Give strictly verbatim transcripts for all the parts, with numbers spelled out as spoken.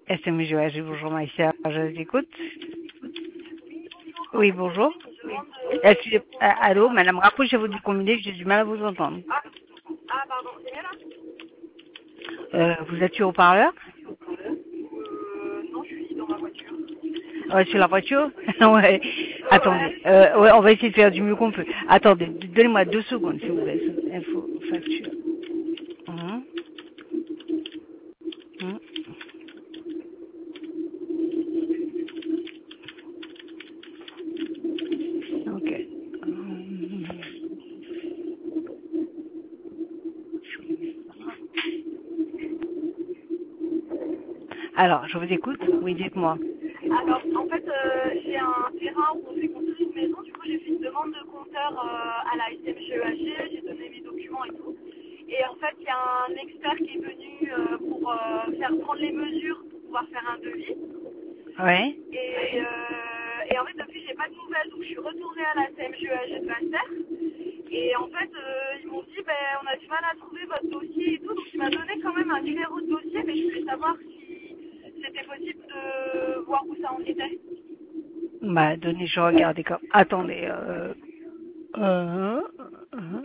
S M G A G, bonjour Maïssa, je vous écoute. Oui, bonjour. Excusez, euh, allô, madame, rapprochez-vous du combiné, j'ai du mal à vous entendre. Ah, ah pardon, c'est mieux là Euh, vous êtes sur haut-parleur? euh, Non, je suis dans ma voiture. Ouais, sur la voiture? Ouais. Euh, Attendez, ouais. euh, ouais, on va essayer de faire du mieux qu'on peut. Attendez, donnez-moi deux secondes, s'il vous plaît. Info, facture. Hum, hum. Ok. Hum. Alors, je vous écoute. Oui, dites-moi. Alors, en fait, euh, j'ai un terrain où on fait construire une maison. Du coup, j'ai fait une demande de compteur euh, à la S M G E H G. J'ai donné mes documents et tout. Et en fait, il y a un expert qui est venu euh, pour euh, faire prendre les mesures pour pouvoir faire un devis. Ouais. Et, euh, et en fait, depuis, j'ai pas de nouvelles. Donc, je suis retournée à la S M G E H G de Bastère. Et en fait, euh, ils m'ont dit, ben, on a du mal à trouver votre dossier et tout. Donc, il m'a donné quand même un numéro de dossier, mais je voulais savoir si c'était possible de voir où ça en était. Bah, donnez, je regarde. Comme... Attendez. Euh... Euh... euh,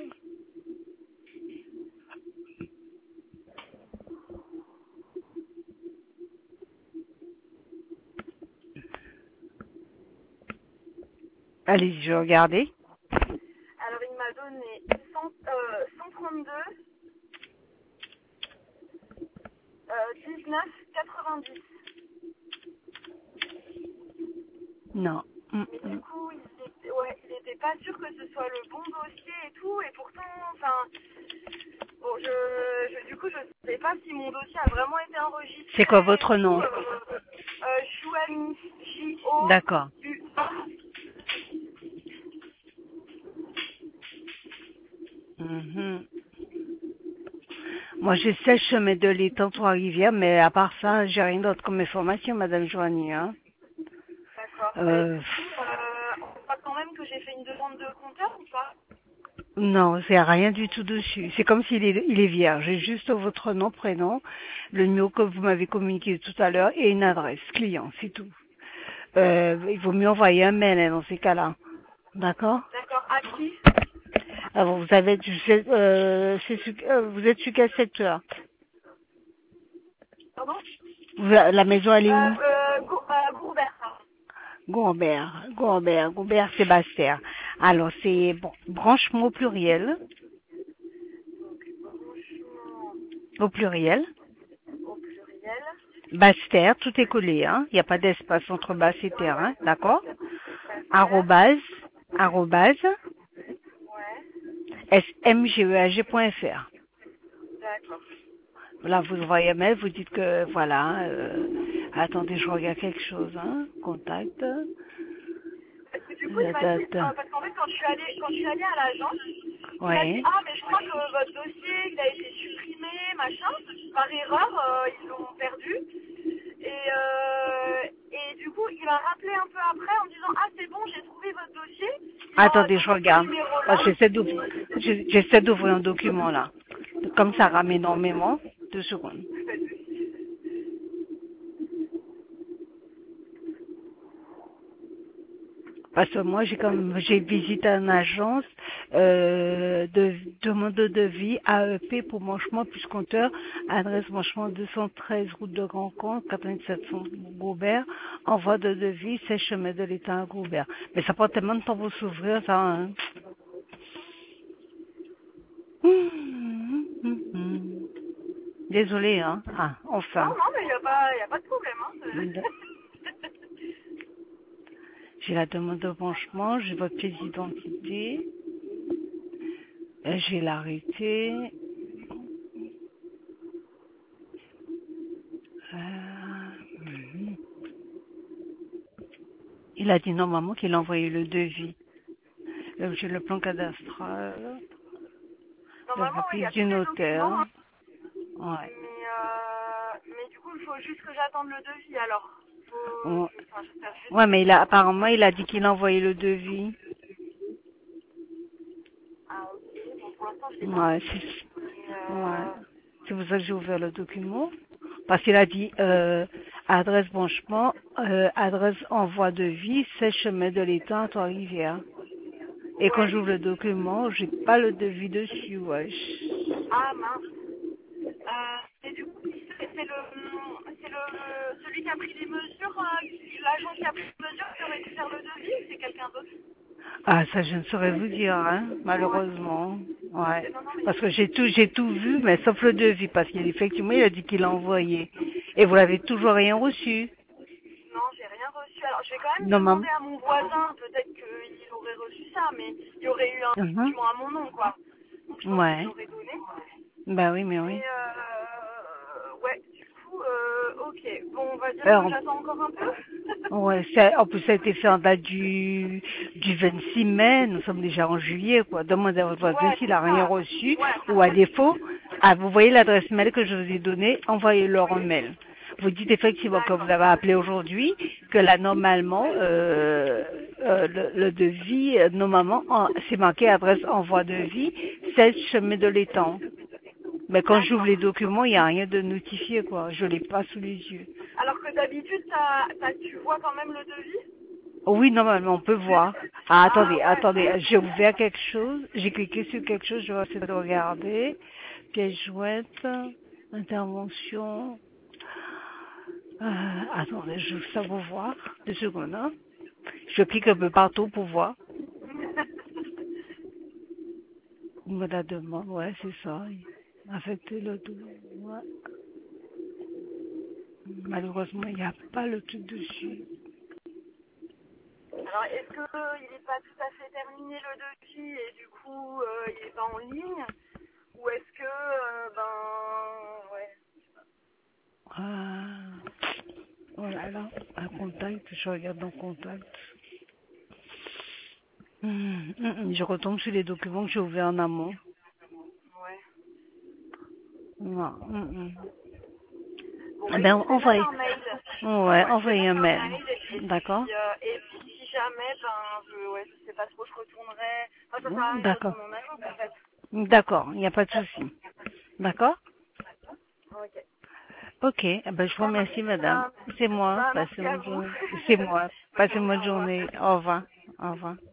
Allez-y, je vais regarder. Alors, il m'a donné cent, euh, cent trente-deux, euh, dix-neuf, quatre-vingt-dix. Non. Hum, Mais du hum. coup, il était, ouais, il était pas sûr que ce soit le bon dossier et tout. Et pourtant, enfin, bon, je, je, du coup, je sais pas si mon dossier a vraiment été C'est quoi enregistré et votre tout. nom? Euh, euh, Chouani, J-O-U-A. D'accord. Mhm. Moi, j'ai seize chemin de l'étang Trois-Rivières, mais à part ça, j'ai rien d'autre comme information, Madame Joanie. Hein. D'accord. Et Euh, du coup, euh, on voit quand même que j'ai fait une demande de compteur ou pas? non, c'est rien du tout dessus. C'est comme s'il est, il est vierge. J'ai juste votre nom, prénom, le numéro que vous m'avez communiqué tout à l'heure et une adresse client, c'est tout. Euh, il vaut mieux envoyer un mail hein, dans ces cas-là. D'accord? D'accord. À qui? Alors, vous avez, je sais, euh, c'est sur- euh, vous êtes sur quel secteur? Pardon? Vous- la maison, elle est Euh, où? euh, Gou- euh, Gourbert. Gourbert, Gourbert, Gourbert, Sébastien. Alors, c'est bon, branchement au pluriel, Donc, branchement au pluriel. au pluriel. Basse-terre, tout est collé, hein. Il n'y a pas d'espace entre basse et Ouais, terrain, ouais. d'accord? Bastère. Arrobase, arrobase, Ouais. smgeag.fr. D'accord. Là, vous envoyez un mail, vous dites que, voilà, euh, attendez, je regarde quelque chose, hein. Contact. Parce que du coup, il Da, m'a da, dit, da. euh, parce qu'en fait, quand je suis allée, quand je suis allée à l'agence, il m'a dit, Ouais. ah, mais je crois que votre dossier, il a été supprimé, machin, par erreur, euh, ils l'ont perdu. Et, euh, et du coup, il a rappelé un peu après en me disant, ah, c'est bon, j'ai trouvé votre dossier. Il en a Attendez, je donné ce regarde. Oh, numéro-là. J'essaie d'ouvrir, j'essaie d'ouvrir un document, là. Comme ça rame énormément. Deux secondes. Parce que moi, j'ai comme j'ai visité une agence euh, de demande de devis A E P pour Manchement plus compteur, adresse Manchement deux cent treize route de Grand Camp, quatre-vingt-sept cents Goubert, envoi de devis, c'est chemin de l'État à Goubert. Mais ça prend tellement de temps pour s'ouvrir, ça. Hein. Hum, hum, hum. Désolée, hein. Ah, Non, enfin. non, mais il n'y a, pas- y a pas de problème. Hein. J'ai la demande de branchement, j'ai votre pièce d'identité, euh, j'ai l'arrêté. Euh, mhm. Il a dit normalement qu'il a envoyé le devis. Euh, J'ai le plan cadastral, le Normalement, oui, il y rapide a du tous les notaire. documents. Hein. Ouais. Mais, euh, mais du coup, il faut juste que j'attende le devis alors. Faut, Ouais, je, enfin, j'espère juste Ouais, que mais il ça a, va pas. apparemment, il a dit qu'il a envoyé le devis. Ah, ok. Bon, pour l'instant, je l'ai pas Ouais, reçu. c'est Mais, ouais. euh, C'est pour ça que j'ai ouvert le document. Parce qu'il a dit, euh, Adresse branchement, euh, adresse envoi de vie, seize chemin de l'étang à Trois-Rivières. Et quand Ouais. j'ouvre le document, j'ai pas le devis dessus, wesh. Ah mince. Euh, et du coup, c'est c'est le, c'est le, celui qui a pris les mesures, euh, l'agent qui a pris les mesures qui aurait dû faire le devis ou c'est quelqu'un d'autre? Ah, ça, je ne saurais vous dire, hein, Ouais. malheureusement. Ouais. Non, non, mais Parce que j'ai tout, j'ai tout vu, mais sauf le devis, parce qu'effectivement, il a dit qu'il l'a envoyé. Et vous l'avez toujours rien reçu. non, j'ai rien reçu. Alors, je vais quand même Non, maman. demander à mon voisin, peut-être qu'il aurait reçu ça, mais il y aurait eu un Mhm. document à mon nom, quoi. Donc, je pense qu'il Ouais. l'aurait donné. Bah oui, mais Mais, oui. euh, ouais, du coup, euh, ok. Bon, on va dire que Alors, j'attends encore un peu. ouais, ça, en plus, ça a été fait en date du, du vingt-six mai. Nous sommes déjà en juillet, quoi. Demandez à votre voisin Ouais, s'il c'est a rien ça. reçu, Ouais. ou à défaut, ah, vous voyez l'adresse mail que je vous ai donnée, envoyez-leur un mail. Vous dites effectivement que D'accord. vous avez appelé aujourd'hui, que là, normalement, euh, euh, le, le devis, euh, normalement, en- c'est marqué adresse envoi de vie, seize chemin de l'étang. Mais quand j'ouvre D'accord. les documents, il n'y a rien de notifié, quoi. Je l'ai pas sous les yeux. Alors que d'habitude, t'as, t'as- tu vois quand même le devis? Oui, normalement, on peut voir. Ah, Ah attendez, ouais. attendez, j'ai ouvert quelque chose, j'ai cliqué sur quelque chose, je vais essayer de regarder. Pièce jointe, intervention. Euh, attendez, je veux ça vous voir. Deux secondes, hein. Je clique un peu partout pour voir. Me la demande, ouais, c'est ça. Affecter le tout. Ouais. Malheureusement, il n'y a pas le truc dessus. Alors, est-ce qu'il n'est pas tout à fait terminé le devis et du coup, euh, il n'est pas en ligne? Ou est-ce que, euh, ben, ouais. Ah, oh là là, un contact, je regarde dans contact. Hum, hum, hum, je retombe sur les documents que j'ai ouverts en amont. Ouais. Non, hum, hum. Bon, Eh bah ben, écoute, je vais mettre envoyez. un mail. Ouais, Ouais, je vais envoyez un mettre un mail. mail et D'accord? puis, euh, et puis si jamais, ben, je, ouais, je sais pas trop, je retournerai. Enfin, ça sert à rien que je D'accord. retourne en agence, en fait. D'accord, il n'y a pas de souci. D'accord? Ok. Ok, eh ben, je vous Ça marche. remercie, madame. Ben, C'est moi. ben, Passez merci à une bonne vous. journée. C'est moi. Bonne Passez une journée, bonne au revoir. journée. Au revoir. Au revoir.